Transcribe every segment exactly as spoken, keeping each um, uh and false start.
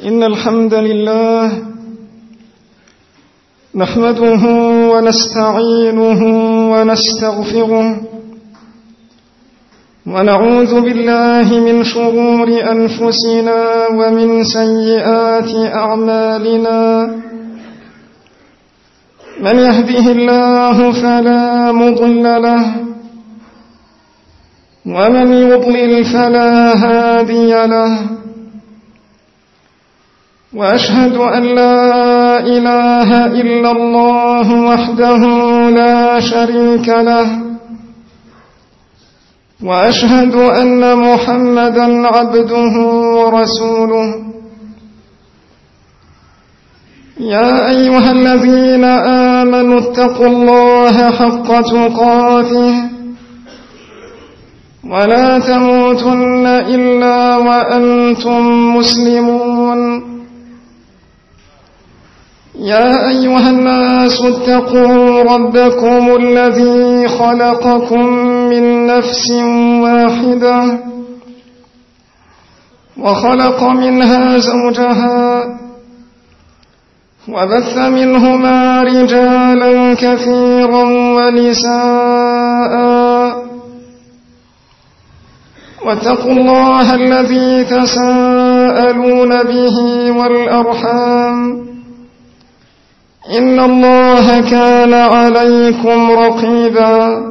إن الحمد لله نحمده ونستعينه ونستغفره ونعوذ بالله من شرور أنفسنا ومن سيئات أعمالنا من يهده الله فلا مضل له ومن يضلل فلا هادي له وأشهد أن لا إله إلا الله وحده لا شريك له وأشهد أن محمدًا عبده ورسوله يا أيها الذين آمنوا اتقوا الله حق تقاته ولا تموتن إلا وأنتم مسلمون يا أيها الناس اتقوا ربكم الذي خلقكم من نفس واحدة وخلق منها زوجها وبث منهما رجالا كثيرا ونساء واتقوا الله الذي تساءلون به والأرحام إن الله كان عليكم رقيبا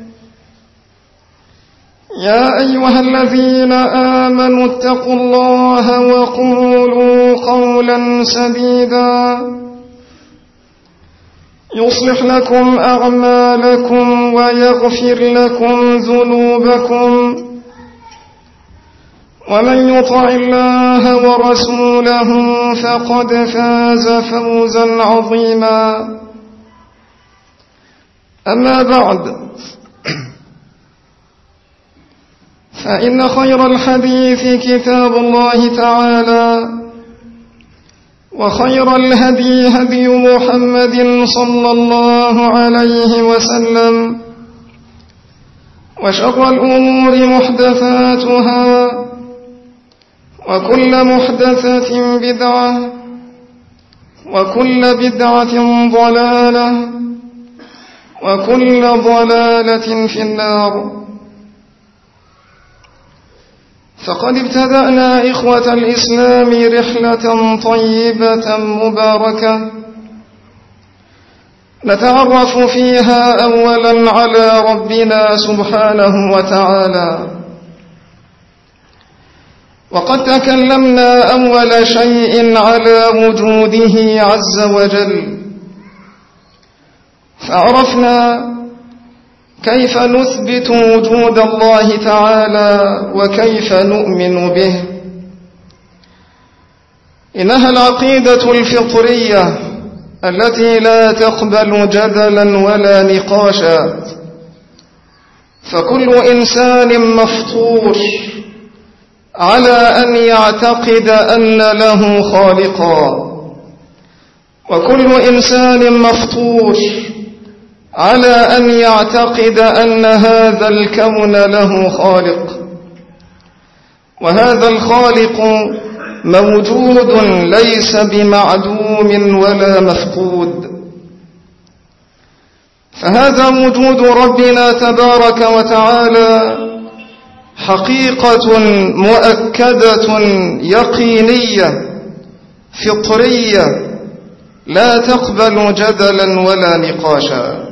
يا أيها الذين آمنوا اتقوا الله وقولوا قولا سديدا يصلح لكم أعمالكم ويغفر لكم ذنوبكم ومن يطع الله ورسوله فقد فاز فوزا عظيما أما بعد فإن خير الحديث كتاب الله تعالى وخير الهدي هدي محمد صلى الله عليه وسلم وشر الأمور محدثاتها وكل محدثة بدعة وكل بدعة ضلالة وكل ضلالة في النار. فقد ابتدأنا إخوة الإسلام رحلة طيبة مباركة نتعرف فيها أولا على ربنا سبحانه وتعالى، وقد تكلمنا أول شيء على وجوده عز وجل، فعرفنا كيف نثبت وجود الله تعالى وكيف نؤمن به. إنها العقيدة الفطرية التي لا تقبل جدلا ولا نقاشا، فكل إنسان مفطور على أن يعتقد أن له خالقا، وكل إنسان مفطور على أن يعتقد أن هذا الكون له خالق، وهذا الخالق موجود ليس بمعدوم ولا مفقود. فهذا وجود ربنا تبارك وتعالى حقيقة مؤكدة يقينية فطرية لا تقبل جدلا ولا نقاشا.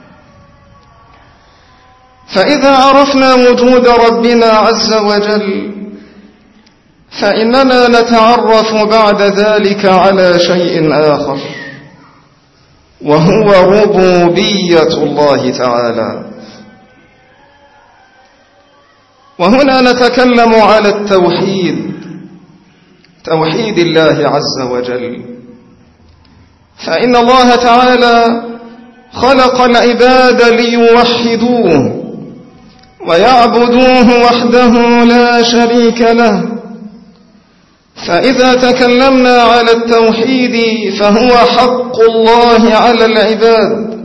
فإذا عرفنا وجود ربنا عز وجل فإننا نتعرف بعد ذلك على شيء آخر، وهو ربوبية الله تعالى. وهنا نتكلم على التوحيد، توحيد الله عز وجل. فإن الله تعالى خلق العباد ليوحدوه ويعبدوه وحده لا شريك له. فإذا تكلمنا على التوحيد فهو حق الله على العباد،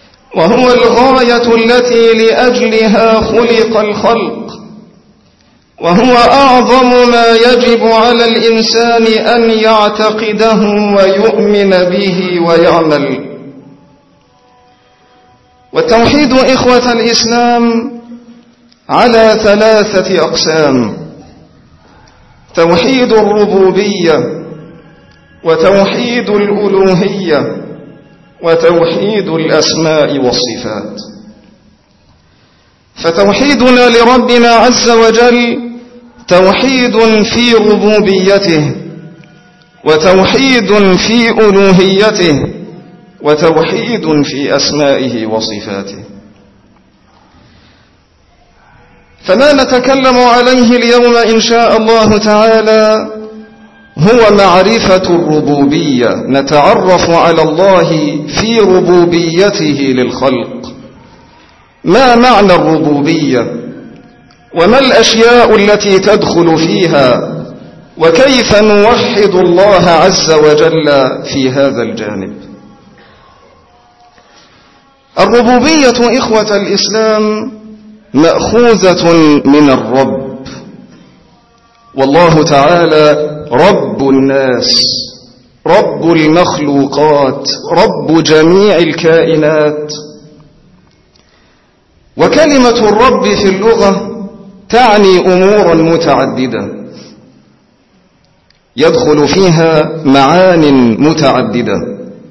وهو الغاية التي لأجلها خلق الخلق، وهو أعظم ما يجب على الإنسان أن يعتقده ويؤمن به ويعمل. والتوحيد إخوة الإسلام على ثلاثة أقسام: توحيد الربوبية، وتوحيد الألوهية، وتوحيد الأسماء والصفات. فتوحيدنا لربنا عز وجل توحيد في ربوبيته، وتوحيد في ألوهيته، وتوحيد في أسمائه وصفاته. فما نتكلم عليه اليوم إن شاء الله تعالى هو معرفة الربوبية، نتعرف على الله في ربوبيته للخلق. ما معنى الربوبية؟ وما الأشياء التي تدخل فيها؟ وكيف نوحد الله عز وجل في هذا الجانب؟ الربوبية إخوة الإسلام مأخوذة من الرب، والله تعالى رب الناس، رب المخلوقات، رب جميع الكائنات. وكلمة الرب في اللغة تعني أمورا متعددة يدخل فيها معان متعددة،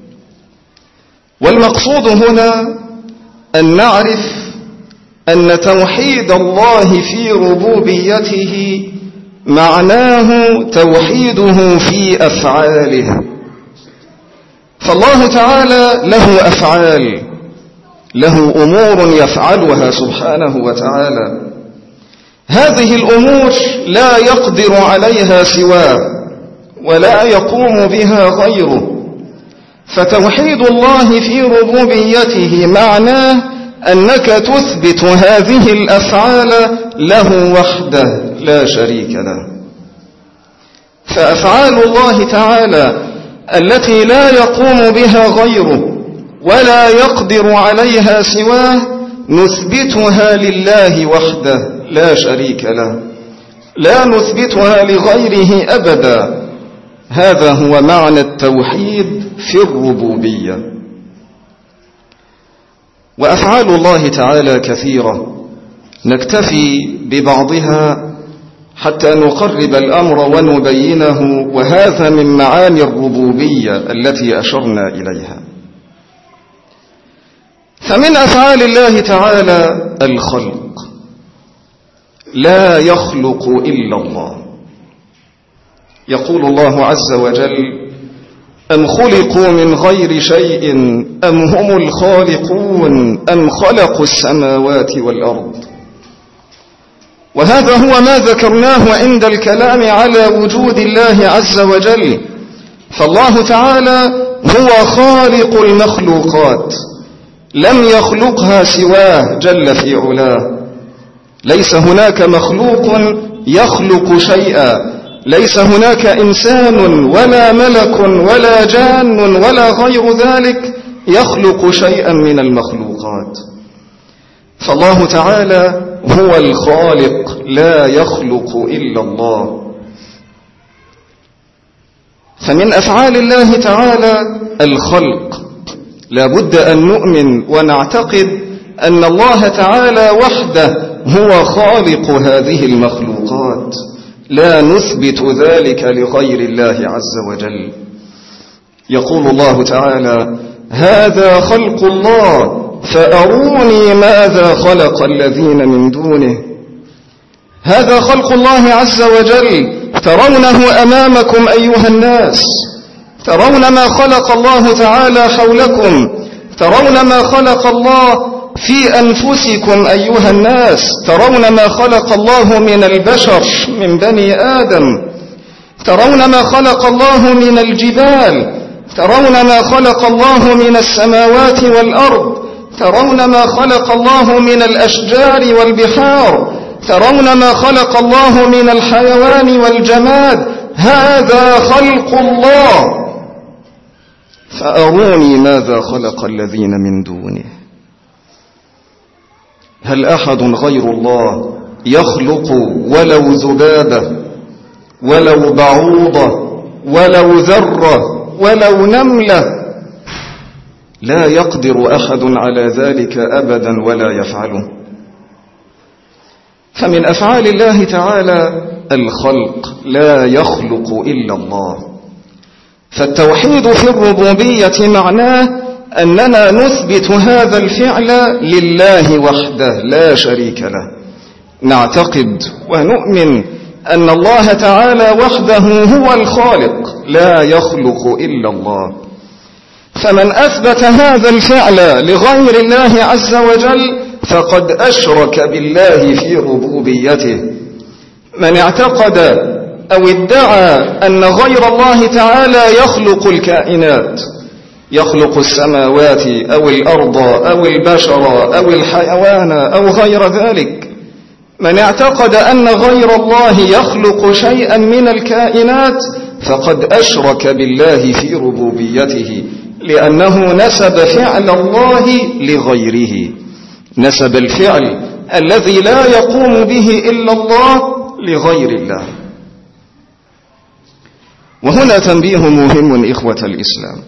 والمقصود هنا أن نعرف أن توحيد الله في ربوبيته معناه توحيده في أفعاله. فالله تعالى له أفعال، له أمور يفعلها سبحانه وتعالى، هذه الأمور لا يقدر عليها سواه ولا يقوم بها غيره. فتوحيد الله في ربوبيته معناه أنك تثبت هذه الأفعال له وحده لا شريك له. فأفعال الله تعالى التي لا يقوم بها غيره ولا يقدر عليها سواه نثبتها لله وحده لا شريك له، لا نثبتها لغيره أبدا. هذا هو معنى التوحيد في الربوبية. وأفعال الله تعالى كثيرة، نكتفي ببعضها حتى نقرب الأمر ونبينه، وهذا من معاني الربوبية التي أشرنا إليها. فمن أفعال الله تعالى الخلق، لا يخلق إلا الله. يقول الله عز وجل: أم خلقوا من غير شيء أم هم الخالقون أم خلقوا السماوات والأرض. وهذا هو ما ذكرناه عند الكلام على وجود الله عز وجل. فالله تعالى هو خالق المخلوقات، لم يخلقها سواه جل في علاه. ليس هناك مخلوق يخلق شيئا، ليس هناك إنسان ولا ملك ولا جان ولا غير ذلك يخلق شيئا من المخلوقات. فالله تعالى هو الخالق، لا يخلق إلا الله. فمن أفعال الله تعالى الخلق. لا بد أن نؤمن ونعتقد أن الله تعالى وحده هو خالق هذه المخلوقات، لا نثبت ذلك لغير الله عز وجل. يقول الله تعالى: هذا خلق الله فأروني ماذا خلق الذين من دونه. هذا خلق الله عز وجل، ترونه أمامكم أيها الناس، ترون ما خلق الله تعالى حولكم، ترون ما خلق الله في أنفسكم أيها الناس، ترون ما خلق الله من البشر من بني آدم، ترون ما خلق الله من الجبال، ترون ما خلق الله من السماوات والأرض، ترون ما خلق الله من الأشجار والبحار، ترون ما خلق الله من الحيوان والجماد. هذا خلق الله، فأروني ماذا خلق الذين من دونه. هل أحد غير الله يخلق ولو ذبابة ولو بعوضة ولو ذرة ولو نملة، لا يقدر أحد على ذلك أبدا ولا يفعله. فمن أفعال الله تعالى الخلق، لا يخلق إلا الله. فالتوحيد في الربوبية معناه أننا نثبت هذا الفعل لله وحده لا شريك له. نعتقد ونؤمن أن الله تعالى وحده هو الخالق، لا يخلق إلا الله. فمن أثبت هذا الفعل لغير الله عز وجل فقد أشرك بالله في ربوبيته. من اعتقد أو ادعى أن غير الله تعالى يخلق الكائنات، يخلق السماوات أو الأرض أو البشر أو الحيوان أو غير ذلك، من اعتقد أن غير الله يخلق شيئا من الكائنات فقد أشرك بالله في ربوبيته، لأنه نسب فعل الله لغيره، نسب الفعل الذي لا يقوم به إلا الله لغير الله. وهنا تنبيه مهم إخوة الإسلام.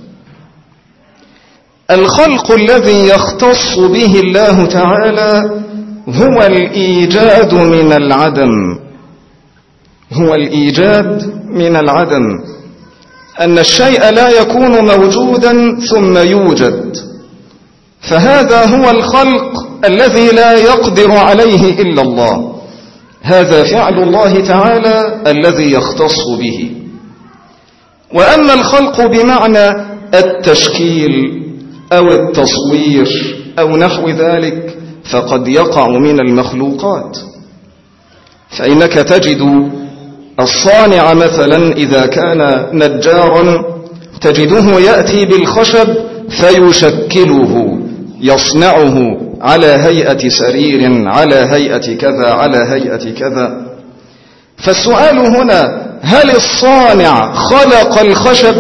الخلق الذي يختص به الله تعالى هو الإيجاد من العدم، هو الإيجاد من العدم، أن الشيء لا يكون موجودا ثم يوجد، فهذا هو الخلق الذي لا يقدر عليه إلا الله. هذا فعل الله تعالى الذي يختص به. وأما الخلق بمعنى التشكيل أو التصوير أو نحو ذلك فقد يقع من المخلوقات. فإنك تجد الصانع مثلا إذا كان نجارا تجده يأتي بالخشب فيشكله، يصنعه على هيئة سرير، على هيئة كذا، على هيئة كذا. فالسؤال هنا: هل الصانع خلق الخشب؟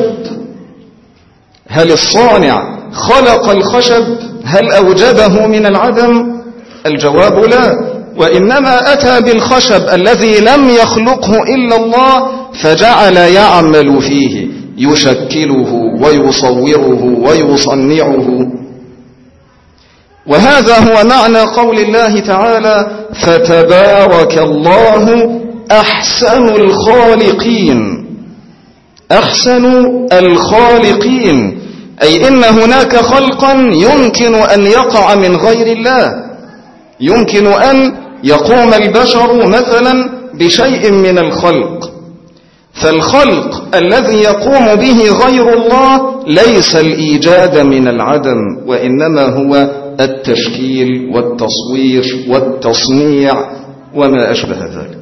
هل الصانع خلق الخشب؟ هل أوجده من العدم؟ الجواب لا، وإنما أتى بالخشب الذي لم يخلقه إلا الله فجعل يعمل فيه، يشكله ويصوره ويصنعه. وهذا هو معنى قول الله تعالى: فتبارك الله أحسن الخالقين. أحسن الخالقين، أي إن هناك خلقا يمكن أن يقع من غير الله، يمكن أن يقوم البشر مثلا بشيء من الخلق، فالخلق الذي يقوم به غير الله ليس الإيجاد من العدم، وإنما هو التشكيل والتصوير والتصنيع وما أشبه ذلك.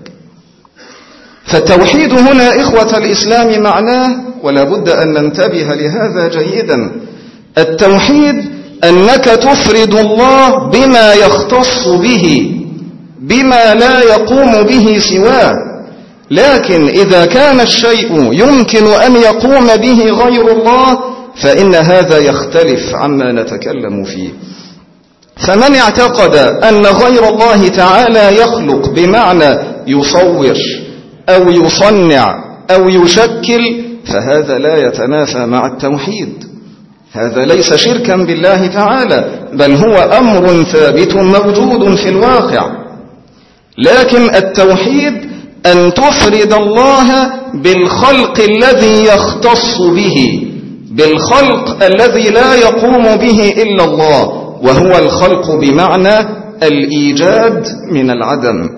فالتوحيد هنا إخوة الإسلام معناه، ولا بد أن ننتبه لهذا جيدا، التوحيد أنك تفرد الله بما يختص به، بما لا يقوم به سواه. لكن إذا كان الشيء يمكن أن يقوم به غير الله فإن هذا يختلف عما نتكلم فيه. فمن اعتقد أن غير الله تعالى يخلق بمعنى يصور أو يصنع أو يشكل فهذا لا يتنافى مع التوحيد، هذا ليس شركا بالله تعالى، بل هو أمر ثابت موجود في الواقع. لكن التوحيد أن تفرد الله بالخلق الذي يختص به، بالخلق الذي لا يقوم به إلا الله، وهو الخلق بمعنى الإيجاد من العدم.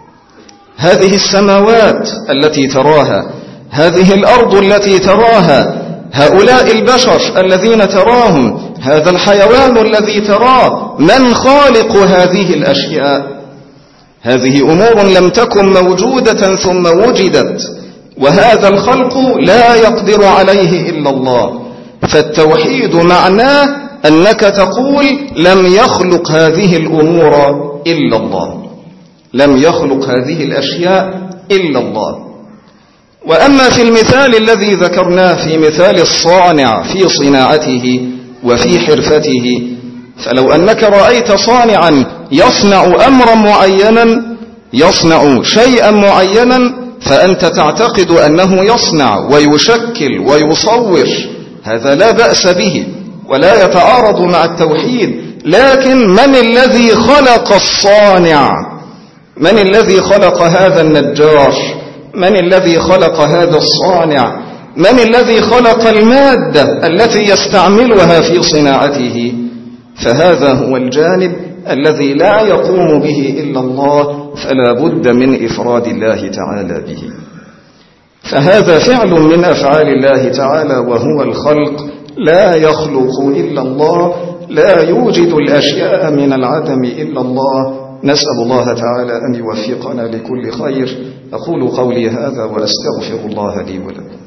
هذه السماوات التي تراها، هذه الأرض التي تراها، هؤلاء البشر الذين تراهم، هذا الحيوان الذي تراه، من خالق هذه الأشياء؟ هذه أمور لم تكن موجودة ثم وجدت، وهذا الخلق لا يقدر عليه إلا الله. فالتوحيد معناه أنك تقول لم يخلق هذه الأمور إلا الله، لم يخلق هذه الأشياء إلا الله. وأما في المثال الذي ذكرناه، في مثال الصانع في صناعته وفي حرفته، فلو أنك رأيت صانعا يصنع أمرا معينا يصنع شيئا معينا فأنت تعتقد أنه يصنع ويشكل ويصور، هذا لا بأس به ولا يتعارض مع التوحيد. لكن من الذي خلق الصانع؟ من الذي خلق هذا النجار؟ من الذي خلق هذا الصانع؟ من الذي خلق المادة التي يستعملها في صناعته؟ فهذا هو الجانب الذي لا يقوم به إلا الله، فلا بد من إفراد الله تعالى به. فهذا فعل من أفعال الله تعالى وهو الخلق، لا يخلق إلا الله، لا يوجد الأشياء من العدم إلا الله. نسأل الله تعالى أن يوفقنا لكل خير. أقول قولي هذا وأستغفر الله لي ولكم.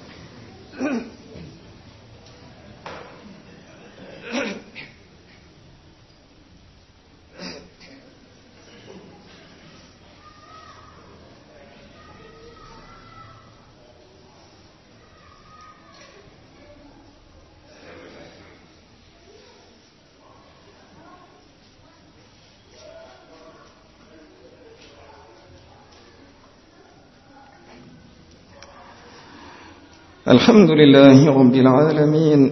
الحمد لله رب العالمين،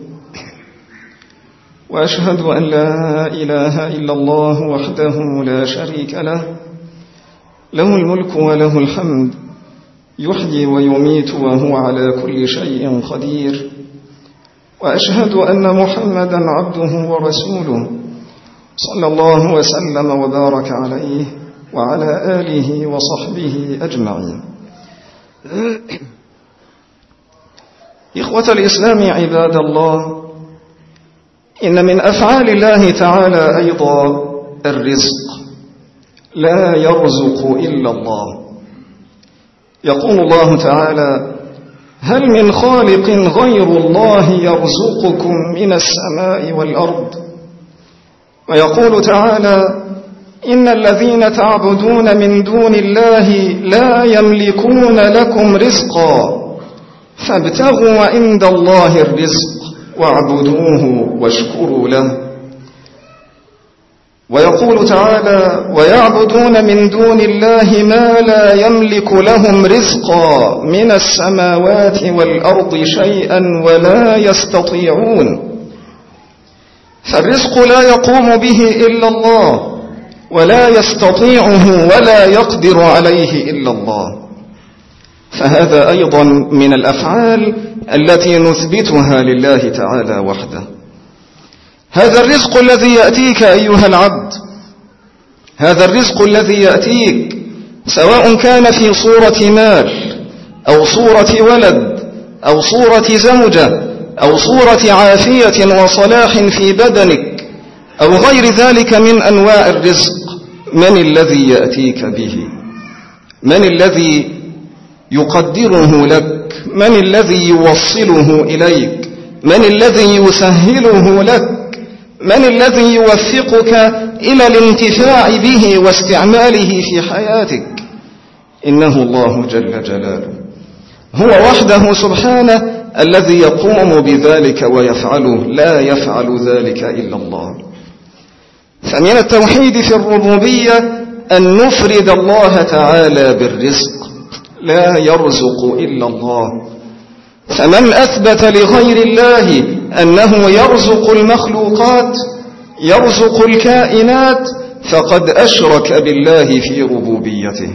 وأشهد أن لا إله إلا الله وحده لا شريك له، له الملك وله الحمد، يحيي ويميت وهو على كل شيء قدير. وأشهد أن محمدا عبده ورسوله صلى الله وسلم وبارك عليه وعلى آله وصحبه أجمعين. إخوة الإسلام عباد الله، إن من أفعال الله تعالى أيضا الرزق، لا يرزق إلا الله. يقول الله تعالى: هل من خالق غير الله يرزقكم من السماء والأرض؟ ويقول تعالى: إن الذين تعبدون من دون الله لا يملكون لكم رزقا فابتغوا عند الله الرزق واعبدوه واشكروا له. ويقول تعالى: ويعبدون من دون الله ما لا يملك لهم رزقا من السماوات والأرض شيئا ولا يستطيعون. فالرزق لا يقوم به إلا الله، ولا يستطيعه ولا يقدر عليه إلا الله. فهذا أيضا من الأفعال التي نثبتها لله تعالى وحده. هذا الرزق الذي يأتيك أيها العبد، هذا الرزق الذي يأتيك سواء كان في صورة مال أو صورة ولد أو صورة زوجة أو صورة عافية وصلاح في بدنك أو غير ذلك من أنواع الرزق، من الذي يأتيك به؟ من الذي يقدره لك؟ من الذي يوصله إليك؟ من الذي يسهله لك؟ من الذي يوفقك إلى الانتفاع به واستعماله في حياتك؟ إنه الله جل جلاله، هو وحده سبحانه الذي يقوم بذلك ويفعله، لا يفعل ذلك إلا الله. فمن التوحيد في الربوبية أن نفرد الله تعالى بالرزق، لا يرزق إلا الله. فمن أثبت لغير الله أنه يرزق المخلوقات، يرزق الكائنات، فقد أشرك بالله في ربوبيته.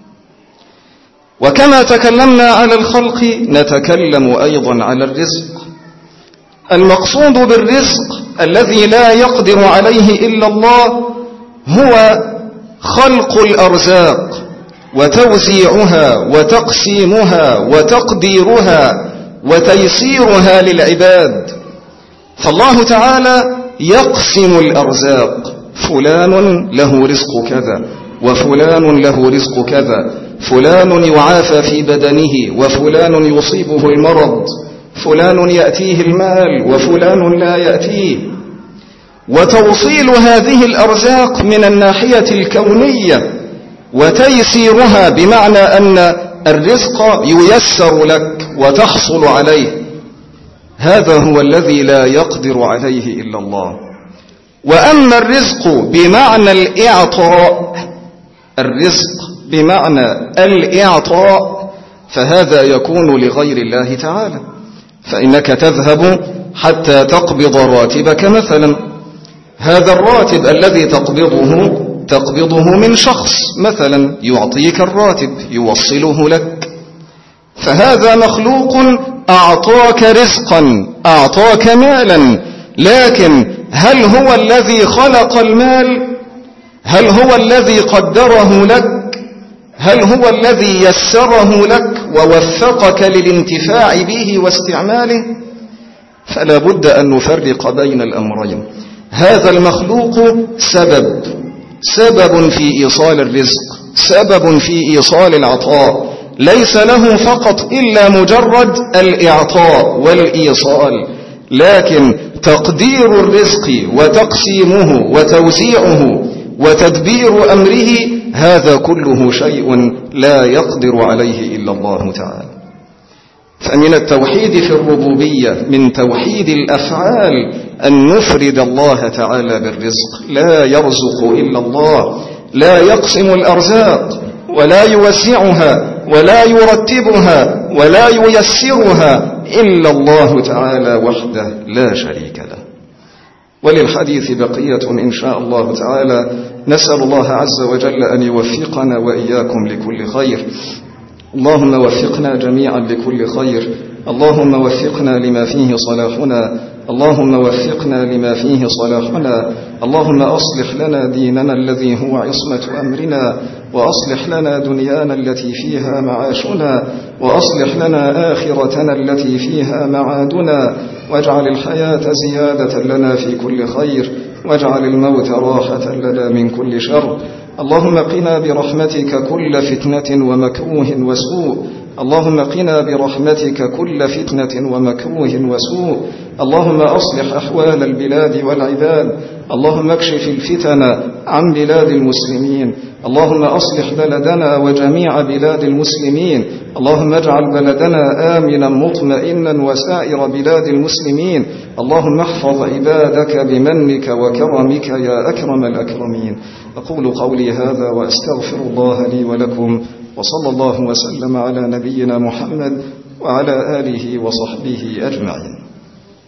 وكما تكلمنا على الخلق نتكلم أيضا على الرزق. المقصود بالرزق الذي لا يقدر عليه إلا الله هو خلق الأرزاق وتوزيعها وتقسيمها وتقديرها وتيسيرها للعباد. فالله تعالى يقسم الأرزاق، فلان له رزق كذا وفلان له رزق كذا، فلان يعافى في بدنه وفلان يصيبه المرض، فلان يأتيه المال وفلان لا يأتيه. وتوصيل هذه الأرزاق من الناحية الكونية وتيسيرها بمعنى أن الرزق ييسر لك وتحصل عليه، هذا هو الذي لا يقدر عليه إلا الله. وأما الرزق بمعنى الإعطاء الرزق بمعنى الإعطاء فهذا يكون لغير الله تعالى، فإنك تذهب حتى تقبض راتبك مثلا، هذا الراتب الذي تقبضه تقبضه من شخص مثلا يعطيك الراتب يوصله لك، فهذا مخلوق أعطاك رزقا أعطاك مالا، لكن هل هو الذي خلق المال؟ هل هو الذي قدره لك؟ هل هو الذي يسره لك ووفقك للانتفاع به واستعماله؟ فلا بد أن نفرق بين الأمرين. هذا المخلوق سبب سبب في إيصال الرزق، سبب في إيصال العطاء، ليس له فقط إلا مجرد الإعطاء والإيصال، لكن تقدير الرزق وتقسيمه وتوزيعه وتدبير أمره هذا كله شيء لا يقدر عليه إلا الله تعالى. فمن التوحيد في الربوبية، من توحيد الأفعال، أن نفرد الله تعالى بالرزق، لا يرزق إلا الله، لا يقسم الأرزاق ولا يوزعها ولا يرتبها ولا ييسرها إلا الله تعالى وحده لا شريك له. وللحديث بقية إن شاء الله تعالى، نسأل الله عز وجل أن يوفقنا وإياكم لكل خير. اللهم وفقنا جميعا لكل خير، اللهم وفقنا لما فيه صلاحنا، اللهم وفقنا لما فيه صلاحنا، اللهم أصلح لنا ديننا الذي هو عصمة أمرنا، وأصلح لنا دنيانا التي فيها معاشنا، وأصلح لنا آخرتنا التي فيها معادنا، واجعل الحياة زيادة لنا في كل خير، واجعل الموت راحة لنا من كل شر. اللهم قنا برحمتك كل فتنة ومكروه وسوء، اللهم قنا برحمتك كل فتنة ومكروه وسوء. اللهم أصلح أحوال البلاد والعباد، اللهم اكشف الفتن عن بلاد المسلمين، اللهم أصلح بلدنا وجميع بلاد المسلمين، اللهم اجعل بلدنا آمنا مطمئنا وسائر بلاد المسلمين، اللهم احفظ عبادك بمنك وكرمك يا أكرم الأكرمين. أقول قولي هذا وأستغفر الله لي ولكم، وصلى الله وسلم على نبينا محمد وعلى آله وصحبه أجمعين.